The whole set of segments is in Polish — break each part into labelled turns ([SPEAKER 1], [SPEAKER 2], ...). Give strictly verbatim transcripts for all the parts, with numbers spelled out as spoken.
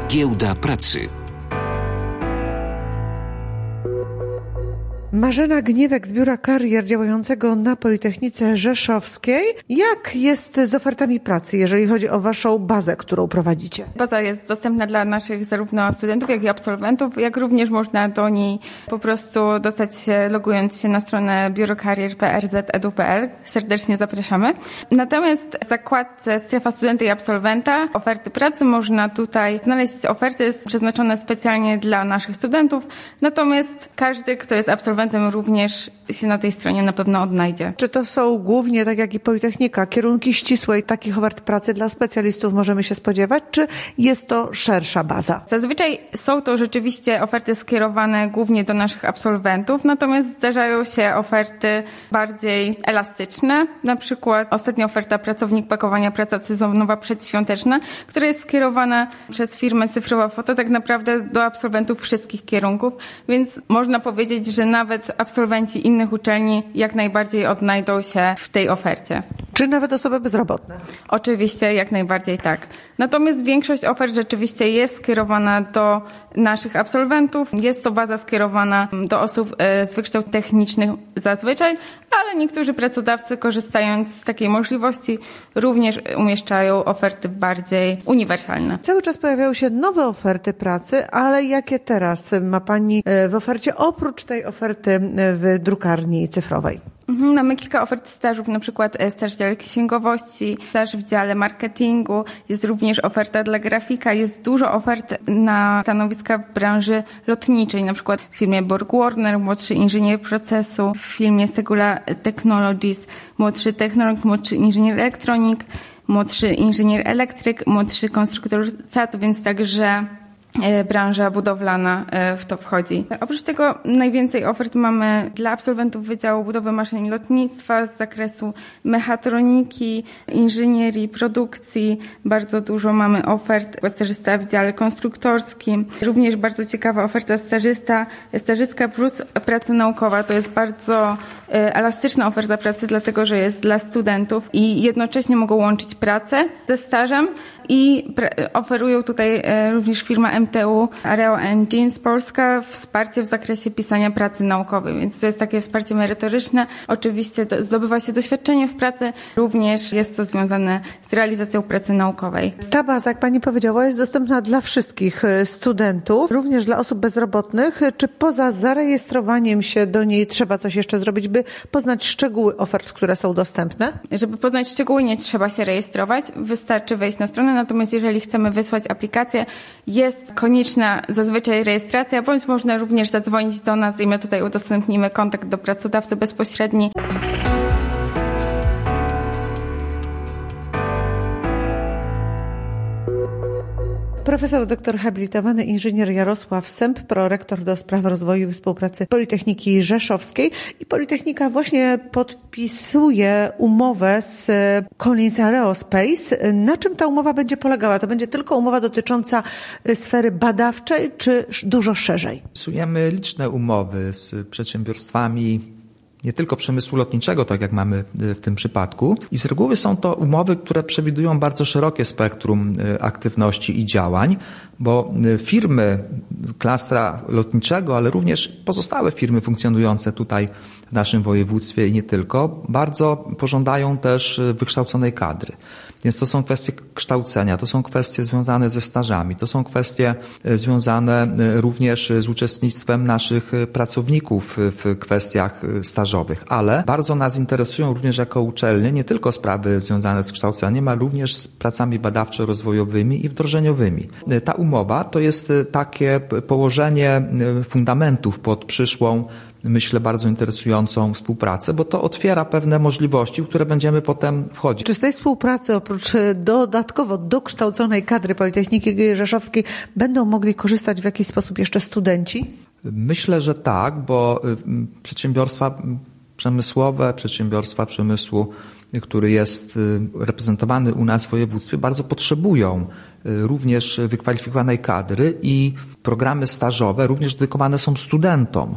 [SPEAKER 1] Giełda pracy.
[SPEAKER 2] Marzena Gniewek z Biura Karier działającego na Politechnice Rzeszowskiej. Jak jest z ofertami pracy, jeżeli chodzi o waszą bazę, którą prowadzicie?
[SPEAKER 3] Baza jest dostępna dla naszych zarówno studentów, jak i absolwentów, jak również można do niej po prostu dostać się, logując się na stronę biuro karier kropka p r z kropka e d u kropka p l. Serdecznie zapraszamy. Natomiast w zakładce Strefa Studenta i Absolwenta oferty pracy można tutaj znaleźć oferty przeznaczone specjalnie dla naszych studentów, natomiast każdy, kto jest absolwentem, również się na tej stronie na pewno odnajdzie.
[SPEAKER 2] Czy to są głównie, tak jak i Politechnika, kierunki ścisłe i takich ofert pracy dla specjalistów możemy się spodziewać, czy jest to szersza baza?
[SPEAKER 3] Zazwyczaj są to rzeczywiście oferty skierowane głównie do naszych absolwentów, natomiast zdarzają się oferty bardziej elastyczne. Na przykład ostatnia oferta pracownik pakowania, praca sezonowa przedświąteczna, która jest skierowana przez firmę Cyfrowa Foto tak naprawdę do absolwentów wszystkich kierunków, więc można powiedzieć, że nawet absolwenci innych uczelni jak najbardziej odnajdą się w tej ofercie.
[SPEAKER 2] Czy nawet osoby bezrobotne?
[SPEAKER 3] Oczywiście, jak najbardziej tak. Natomiast większość ofert rzeczywiście jest skierowana do naszych absolwentów. Jest to baza skierowana do osób z wykształceń technicznych zazwyczaj, ale niektórzy pracodawcy, korzystając z takiej możliwości, również umieszczają oferty bardziej uniwersalne.
[SPEAKER 2] Cały czas pojawiają się nowe oferty pracy, ale jakie teraz ma Pani w ofercie, oprócz tej oferty w drukarni cyfrowej?
[SPEAKER 3] Mhm, mamy kilka ofert stażów, na przykład staż w dziale księgowości, staż w dziale marketingu, jest również oferta dla grafika, jest dużo ofert na stanowiska w branży lotniczej, na przykład w firmie Borg Warner, młodszy inżynier procesu, w firmie Segula Technologies, młodszy technolog, młodszy inżynier elektronik, młodszy inżynier elektryk, młodszy konstruktor C A T, więc także branża budowlana w to wchodzi. Oprócz tego najwięcej ofert mamy dla absolwentów Wydziału Budowy Maszyn i Lotnictwa z zakresu mechatroniki, inżynierii, produkcji. Bardzo dużo mamy ofert stażysta w dziale konstruktorskim. Również bardzo ciekawa oferta stażysta, stażystka plus praca naukowa. To jest bardzo elastyczna oferta pracy, dlatego że jest dla studentów i jednocześnie mogą łączyć pracę ze stażem i oferują tutaj również firma M T U Areo Engines Polska wsparcie w zakresie pisania pracy naukowej, więc to jest takie wsparcie merytoryczne. Oczywiście zdobywa się doświadczenie w pracy, również jest to związane z realizacją pracy naukowej.
[SPEAKER 2] Ta baza, jak Pani powiedziała, jest dostępna dla wszystkich studentów, również dla osób bezrobotnych. Czy poza zarejestrowaniem się do niej trzeba coś jeszcze zrobić, by poznać szczegóły ofert, które są dostępne?
[SPEAKER 3] Żeby poznać szczegóły, nie trzeba się rejestrować, wystarczy wejść na stronę, natomiast jeżeli chcemy wysłać aplikację, jest konieczna zazwyczaj rejestracja, bądź można również zadzwonić do nas i my tutaj udostępnimy kontakt do pracodawcy bezpośredni.
[SPEAKER 2] Profesor doktor habilitowany inżynier Jarosław Sęp, prorektor do spraw rozwoju i współpracy Politechniki Rzeszowskiej. I Politechnika właśnie podpisuje umowę z Collins Aerospace. Na czym ta umowa będzie polegała? To będzie tylko umowa dotycząca sfery badawczej, czy dużo szerzej?
[SPEAKER 4] Podpisujemy liczne umowy z przedsiębiorstwami nie tylko przemysłu lotniczego, tak jak mamy w tym przypadku. I z reguły są to umowy, które przewidują bardzo szerokie spektrum aktywności i działań, bo firmy klastra lotniczego, ale również pozostałe firmy funkcjonujące tutaj w naszym województwie i nie tylko, bardzo pożądają też wykształconej kadry. Więc to są kwestie kształcenia, to są kwestie związane ze stażami, to są kwestie związane również z uczestnictwem naszych pracowników w kwestiach stażowych, ale bardzo nas interesują również jako uczelnie nie tylko sprawy związane z kształceniem, ale również z pracami badawczo-rozwojowymi i wdrożeniowymi. Ta umowa to jest takie położenie fundamentów pod przyszłą, myślę, bardzo interesującą współpracę, bo to otwiera pewne możliwości, w które będziemy potem wchodzić.
[SPEAKER 2] Czy z tej współpracy oprócz dodatkowo dokształconej kadry Politechniki Rzeszowskiej będą mogli korzystać w jakiś sposób jeszcze studenci?
[SPEAKER 4] Myślę, że tak, bo przedsiębiorstwa przemysłowe, przedsiębiorstwa przemysłu, który jest reprezentowany u nas w województwie, bardzo potrzebują również wykwalifikowanej kadry i programy stażowe również dedykowane są studentom.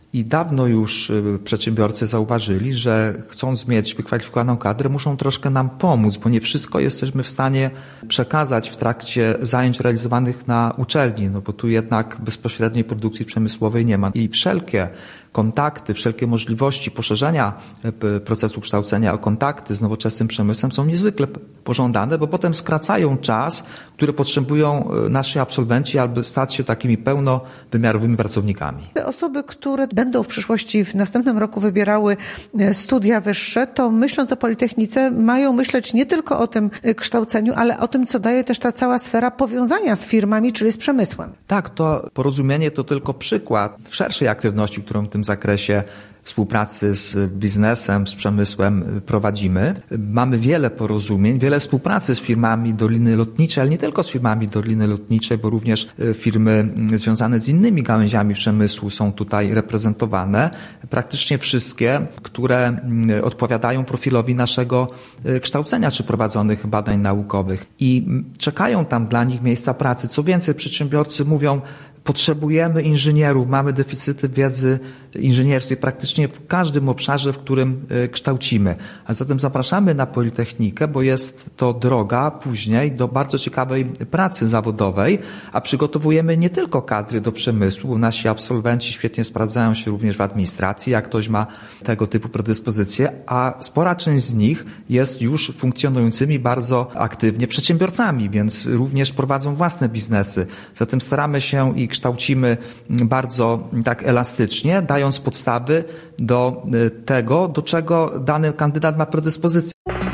[SPEAKER 4] I dawno już przedsiębiorcy zauważyli, że chcąc mieć wykwalifikowaną kadrę, muszą troszkę nam pomóc, bo nie wszystko jesteśmy w stanie przekazać w trakcie zajęć realizowanych na uczelni, no bo tu jednak bezpośredniej produkcji przemysłowej nie ma. I wszelkie kontakty, wszelkie możliwości poszerzenia procesu kształcenia o kontakty z nowoczesnym przemysłem są niezwykle pożądane, bo potem skracają czas, który potrzebują nasi absolwenci, aby stać się takimi pełnowymiarowymi pracownikami.
[SPEAKER 2] Te osoby, które będą w przyszłości, w następnym roku wybierały studia wyższe, to myśląc o Politechnice mają myśleć nie tylko o tym kształceniu, ale o tym, co daje też ta cała sfera powiązania z firmami, czyli z przemysłem.
[SPEAKER 4] Tak, to porozumienie to tylko przykład szerszej aktywności, którą w tym zakresie współpracy z biznesem, z przemysłem prowadzimy. Mamy wiele porozumień, wiele współpracy z firmami Doliny Lotniczej, ale nie tylko z firmami Doliny Lotniczej, bo również firmy związane z innymi gałęziami przemysłu są tutaj reprezentowane. Praktycznie wszystkie, które odpowiadają profilowi naszego kształcenia czy prowadzonych badań naukowych. I czekają tam dla nich miejsca pracy. Co więcej, przedsiębiorcy mówią, potrzebujemy inżynierów, mamy deficyty wiedzy inżynierskiej praktycznie w każdym obszarze, w którym kształcimy. A zatem zapraszamy na Politechnikę, bo jest to droga później do bardzo ciekawej pracy zawodowej, a przygotowujemy nie tylko kadry do przemysłu. Nasi absolwenci świetnie sprawdzają się również w administracji, jak ktoś ma tego typu predyspozycje, a spora część z nich jest już funkcjonującymi bardzo aktywnie przedsiębiorcami, więc również prowadzą własne biznesy. Zatem staramy się i kształcimy bardzo tak elastycznie, dając podstawy do tego, do czego dany kandydat ma predyspozycję.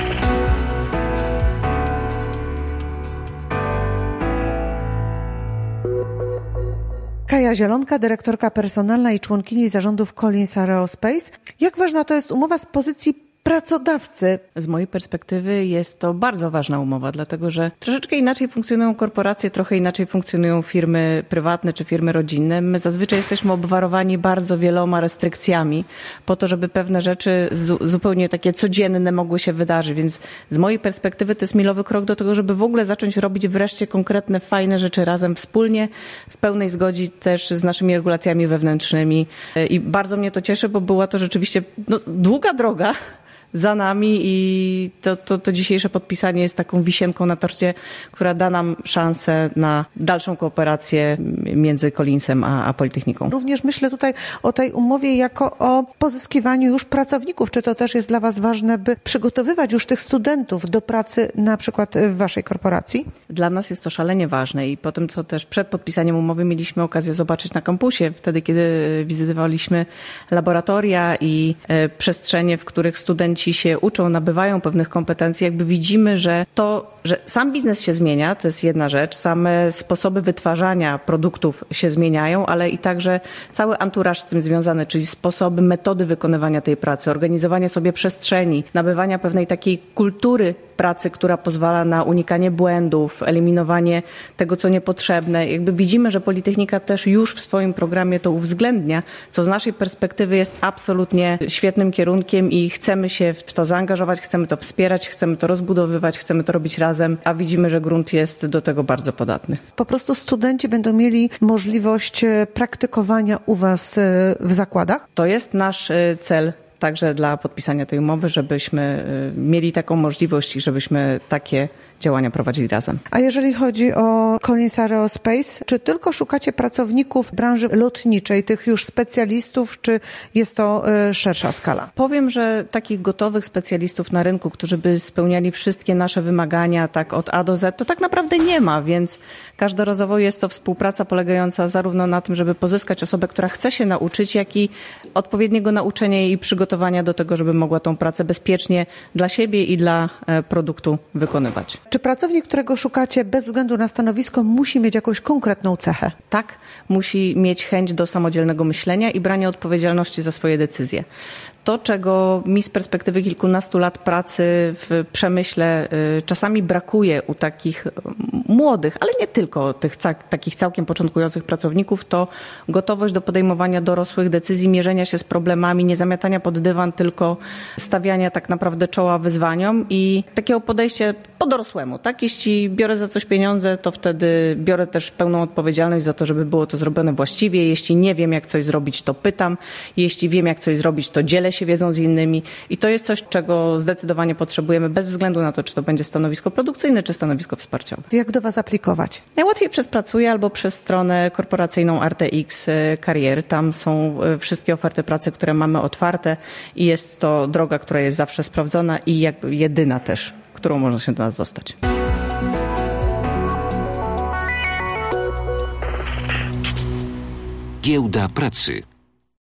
[SPEAKER 2] Kaja Zielonka, dyrektorka personalna i członkini zarządów Collins Aerospace. Jak ważna to jest umowa z pozycji pracodawcy?
[SPEAKER 1] Z mojej perspektywy jest to bardzo ważna umowa, dlatego że troszeczkę inaczej funkcjonują korporacje, trochę inaczej funkcjonują firmy prywatne czy firmy rodzinne. My zazwyczaj jesteśmy obwarowani bardzo wieloma restrykcjami po to, żeby pewne rzeczy zupełnie takie codzienne mogły się wydarzyć, więc z mojej perspektywy to jest milowy krok do tego, żeby w ogóle zacząć robić wreszcie konkretne, fajne rzeczy razem wspólnie, w pełnej zgodzie też z naszymi regulacjami wewnętrznymi i bardzo mnie to cieszy, bo była to rzeczywiście no, długa droga za nami i to, to, to dzisiejsze podpisanie jest taką wisienką na torcie, która da nam szansę na dalszą kooperację między Collinsem a, a Politechniką.
[SPEAKER 2] Również myślę tutaj o tej umowie jako o pozyskiwaniu już pracowników. Czy to też jest dla Was ważne, by przygotowywać już tych studentów do pracy na przykład w Waszej korporacji?
[SPEAKER 1] Dla nas jest to szalenie ważne i po tym, co też przed podpisaniem umowy mieliśmy okazję zobaczyć na kampusie, wtedy kiedy wizytowaliśmy laboratoria i e, przestrzenie, w których studenci się uczą, nabywają pewnych kompetencji, jakby widzimy, że to, że sam biznes się zmienia, to jest jedna rzecz, same sposoby wytwarzania produktów się zmieniają, ale i także cały anturaż z tym związany, czyli sposoby, metody wykonywania tej pracy, organizowanie sobie przestrzeni, nabywania pewnej takiej kultury pracy, która pozwala na unikanie błędów, eliminowanie tego, co niepotrzebne. Jakby widzimy, że Politechnika też już w swoim programie to uwzględnia, co z naszej perspektywy jest absolutnie świetnym kierunkiem i chcemy się w to zaangażować, chcemy to wspierać, chcemy to rozbudowywać, chcemy to robić razem, a widzimy, że grunt jest do tego bardzo podatny.
[SPEAKER 2] Po prostu studenci będą mieli możliwość praktykowania u Was w zakładach?
[SPEAKER 1] To jest nasz cel. Także dla podpisania tej umowy, żebyśmy mieli taką możliwość i żebyśmy takie działania prowadzili razem.
[SPEAKER 2] A jeżeli chodzi o Collins Aerospace, czy tylko szukacie pracowników branży lotniczej, tych już specjalistów, czy jest to y, szersza skala?
[SPEAKER 1] Powiem, że takich gotowych specjalistów na rynku, którzy by spełniali wszystkie nasze wymagania tak od A do Z, to tak naprawdę nie ma, więc każdorazowo jest to współpraca polegająca zarówno na tym, żeby pozyskać osobę, która chce się nauczyć, jak i odpowiedniego nauczenia i przygotowania do tego, żeby mogła tą pracę bezpiecznie dla siebie i dla produktu wykonywać.
[SPEAKER 2] Czy pracownik, którego szukacie bez względu na stanowisko, musi mieć jakąś konkretną cechę?
[SPEAKER 1] Tak, musi mieć chęć do samodzielnego myślenia i brania odpowiedzialności za swoje decyzje. To, czego mi z perspektywy kilkunastu lat pracy w przemyśle czasami brakuje u takich młodych, ale nie tylko tych ca- takich całkiem początkujących pracowników, to gotowość do podejmowania dorosłych decyzji, mierzenia się z problemami, nie zamiatania pod dywan, tylko stawiania tak naprawdę czoła wyzwaniom i takiego podejścia po dorosłemu. małemu, tak? Jeśli biorę za coś pieniądze, to wtedy biorę też pełną odpowiedzialność za to, żeby było to zrobione właściwie. Jeśli nie wiem, jak coś zrobić, to pytam. Jeśli wiem, jak coś zrobić, to dzielę się wiedzą z innymi. I to jest coś, czego zdecydowanie potrzebujemy, bez względu na to, czy to będzie stanowisko produkcyjne, czy stanowisko wsparciowe.
[SPEAKER 2] Jak do Was aplikować?
[SPEAKER 1] Najłatwiej przez Pracuję albo przez stronę korporacyjną ArteX Career. Tam są wszystkie oferty pracy, które mamy otwarte i jest to droga, która jest zawsze sprawdzona i jakby jedyna też, którą można się do nas dostać.
[SPEAKER 5] Giełda pracy.